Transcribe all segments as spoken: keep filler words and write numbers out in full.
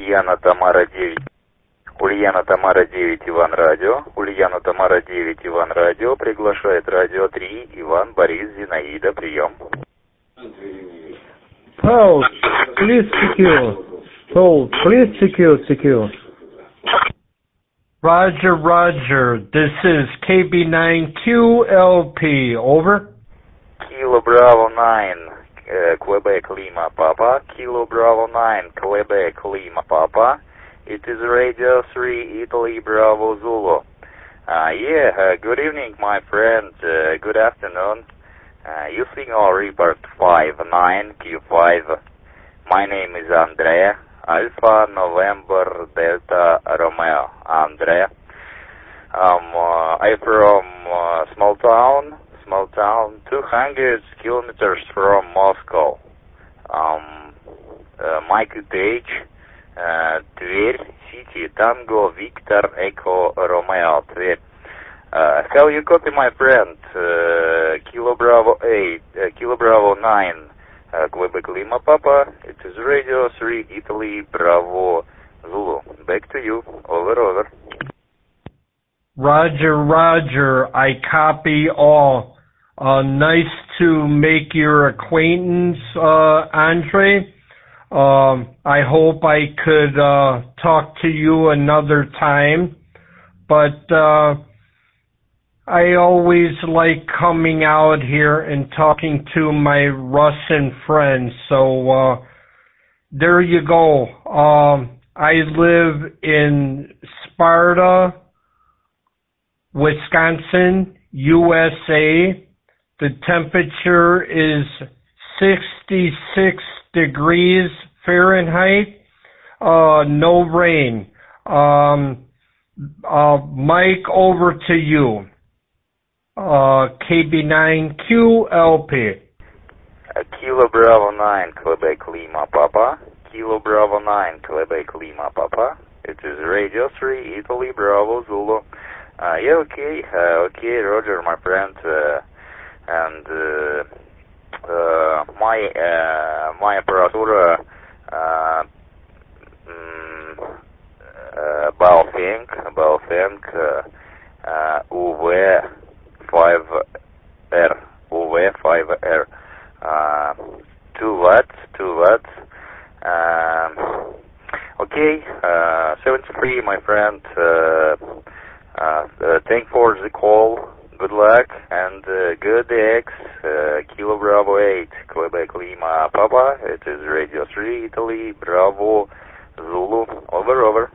Ульяна Тамара девять. Ульяна Тамара девять, Иван Радио. Ульяна Тамара девять, Иван Радио. Приглашает Радио три, Иван, Борис, Зинаида. Прием. Pulse, please secure. Pulse, please secure, secure. Roger, Roger. This is K B nine Q L P. Over. Kilo Bravo nine, uh, Quebec Lima Papa. Kilo Bravo nine, Quebec Lima Papa. It is Radio three, Italy Bravo Zulu. Uh, yeah, uh, good evening, my friend. Uh, good afternoon. Uh, you signal report five nine Q five. My name is Andrea. Alpha November Delta Romeo. Andrea. Um, uh, I'm from uh, small town, small town, two hundred kilometers from Moscow. Um, uh, Mike Age, uh, Tver, City, Tango, Victor, Echo, Romeo, Tver. Uh, how you copy, my friend? Uh, Kilo Bravo eight, uh, Kilo Bravo nine, uh, Quebec Lima Papa. It is Radio three, Italy Bravo Zulu. Back to you. Over, over. Roger, Roger. I copy all. Uh, nice to make your acquaintance, uh, Andre. Um, I hope I could, uh, talk to you another time, but, uh, I always like coming out here and talking to my Russian friends, so, uh, there you go. Um, I live in Sparta, Wisconsin, U S A. The temperature is sixty-six degrees Fahrenheit. Uh, no rain. Um, uh, Mike, over to you. Uh, K B nine Q L P. Uh, Kilo Bravo nine, Quebec Lima Papa. Kilo Bravo nine, Quebec Lima Papa. It is Radio three, Italy Bravo Zulu. Uh, yeah, okay, uh, okay, Roger, my friend, uh, and uh, uh, my uh, my apparatura uh, mm, uh, Baofeng, Baofeng uh, uh, U V five R, U V five R, uh, two watts, two watts. Um, okay, uh, seventy-three, my friend. Uh, Uh, uh, thank for the call. Good luck and uh, good eggs. Uh, Kilo Bravo eight, Quebec Lima Papa. It is Radio three, Italy Bravo Zulu. Over, over.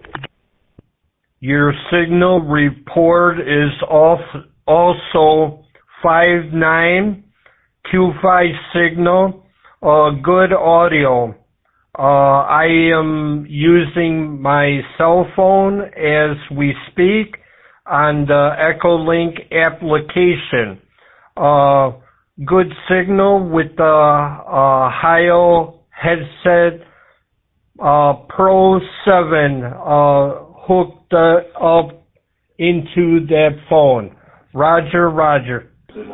Your signal report is off, also five nine Q five signal. Uh, good audio. Uh, I am using my cell phone as we speak on the Echolink application. Uh, good signal with the uh, Hio headset uh, Pro seven uh, hooked uh, up into that phone. Roger, Roger.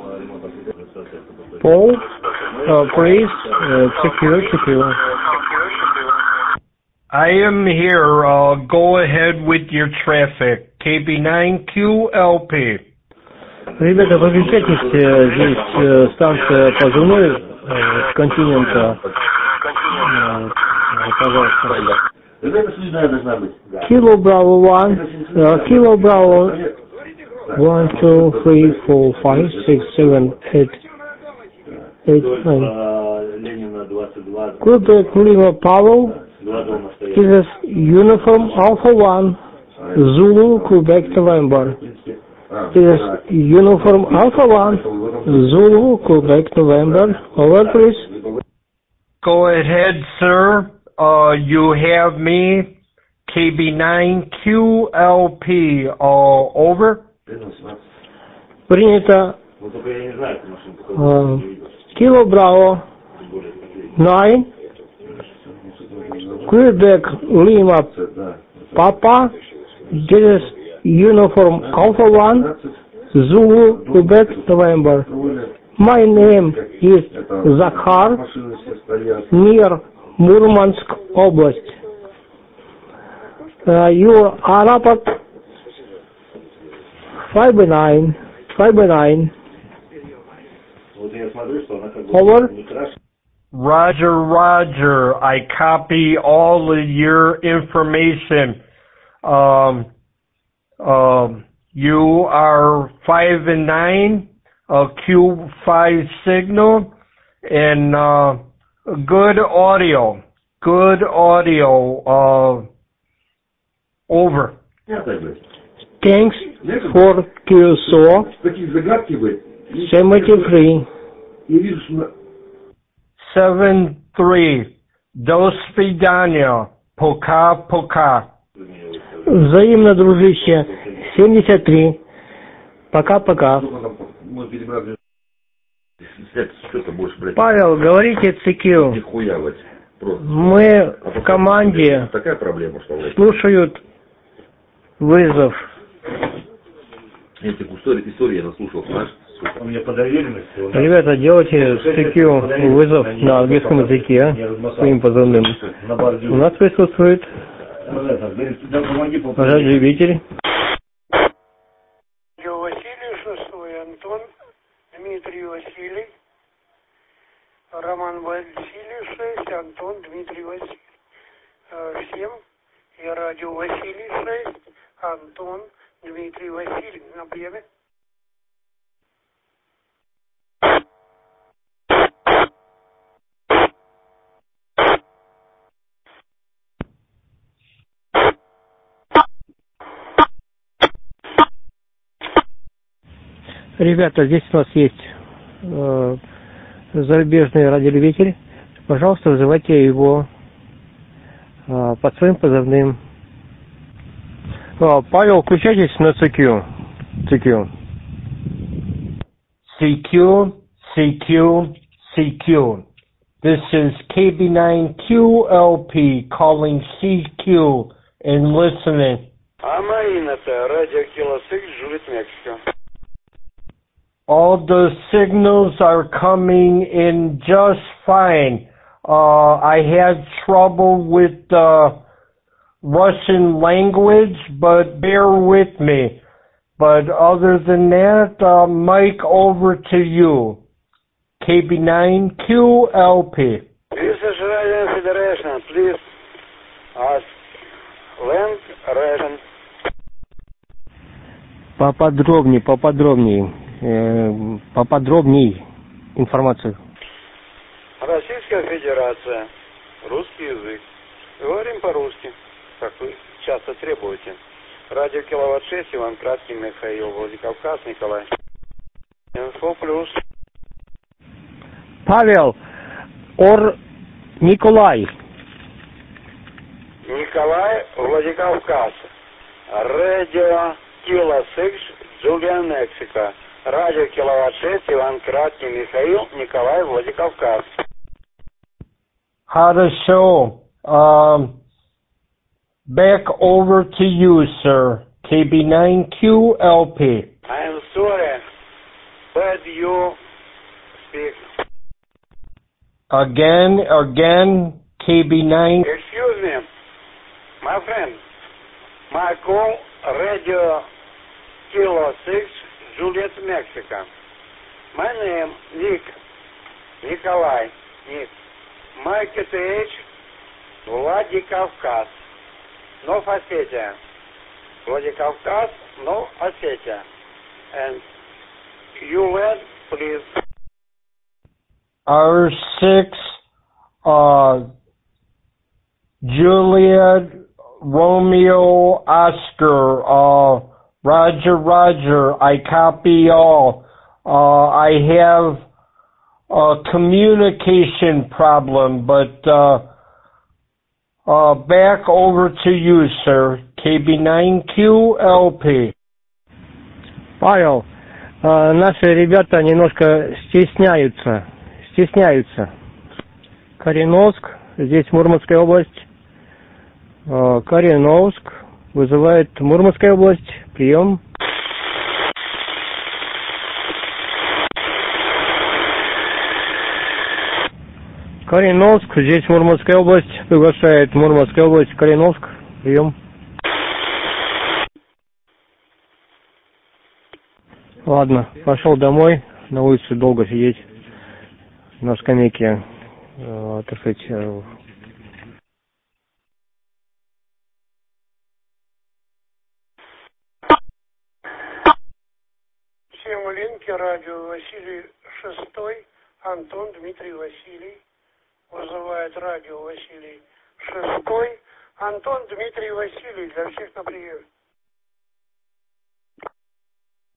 Paul, uh, please, uh, secure, secure. I am here. Uh, go ahead with your traffic. K B nine Q L P. Ребята, подключайтесь, здесь э, станция позывной э, с континента. Э, пожалуйста. Kilo Bravo one, uh, Kilo Bravo one, two, three, four, five, six, seven, eight, eight, nine. Quebec Lima Pavel. This is Uniform Alpha one, Zulu, Quebec, November. This is Uniform Alpha one, Zulu, Quebec, November. Over, please. Go ahead, sir. Uh, you have me. K B nine Q L P. Uh, over. Принято. Uh, Kilo Bravo nine. Quebec Lima Papa. This is Uniform Alpha one, Zulu, Quebec, November. My name is Zakhar, near Murmansk Oblast. Uh, you are up at five by nine, five by nine. Over. Roger, Roger. I copy all of your information. Um, um, you are five and nine, a Q five signal, and uh, good audio. Good audio. Uh, over. Thanks for Q S O seventy-three. Seven three. До свидания. Пока, пока. Взаимно, дружище. семьдесят три. Пока-пока. Павел, говорите си кью. Мы в команде слушают вызов. Этих историй я наслушал, знаешь? У меня по доверенности. Ребята, делайте си кью вызов на английском языке своим позывным. У нас присутствует радиовитель. Василий, шестой Антон, Дмитрий Василий, Роман Василий, шесть, Антон, Дмитрий Василий, семь, и радио Василий, шесть, Антон, Дмитрий Василий, на приеме. Ребята, здесь у нас есть э, зарубежный радиолюбитель. Пожалуйста, вызывайте его э, под своим позывным. Э, Павел, включайтесь на си кью. си кью. си кью, си кью, си кью. This is K B nine Q L P calling C Q and listening. А Марина-то, радио Кило шесть, Жулит, Мексика. All the signals are coming in just fine. Uh, I had trouble with the Russian language, but bear with me. But other than that, uh, Mike, over to you. K B nine Q L P. This is Radio Federation, please ask land Russian. Поподробнее, поподробнее, э, поподробнее информацию. Российская Федерация, русский язык. Говорим по-русски, как вы часто требуете. Радио Киловатт шесть, Иван Краткий, Михаил, Владикавказ, Николай. Инфо плюс. Павел, or Николай. Николай, Владикавказ. Радио Кило шесть, Джулия, Мексика. Радио Киловатт шесть, Иван Краткий, Михаил, Николай, Владикавказ. Хорошо. Um, back over to you, sir. K B nine Q L P. I am sorry, but you speak. Again, again, K B nine. Excuse me, my friend. My call, Radio Kilo six, Juliet, Mexico. My name, Nick. Nikolai. Nick. My K T H, Vladikavkaz. No Ossetia. Vladikavkaz, no Ossetia. And you led, please. R six, uh, Juliet, Romeo, Oscar, uh, Roger, Roger, I copy all. Uh, I have a communication problem, but, uh, uh, back over to you, sir. K B nine Q L P. Павел, э, наши ребята немножко стесняются, стесняются. Кореновск, здесь Мурманская область. Э, Кореновск вызывает Мурманская область. Прием. Кореновск, здесь Мурманская область. Приглашает Мурманская область. Кореновск. Прием. Ладно, пошел домой, на улице долго сидеть, на скамейке, э, так сказать, э, Всем Линки, радио Василий Шестой, Антон Дмитрий Василий. Вызывает радио Василий Шестой, Антон Дмитрий Василий, для всех на прием.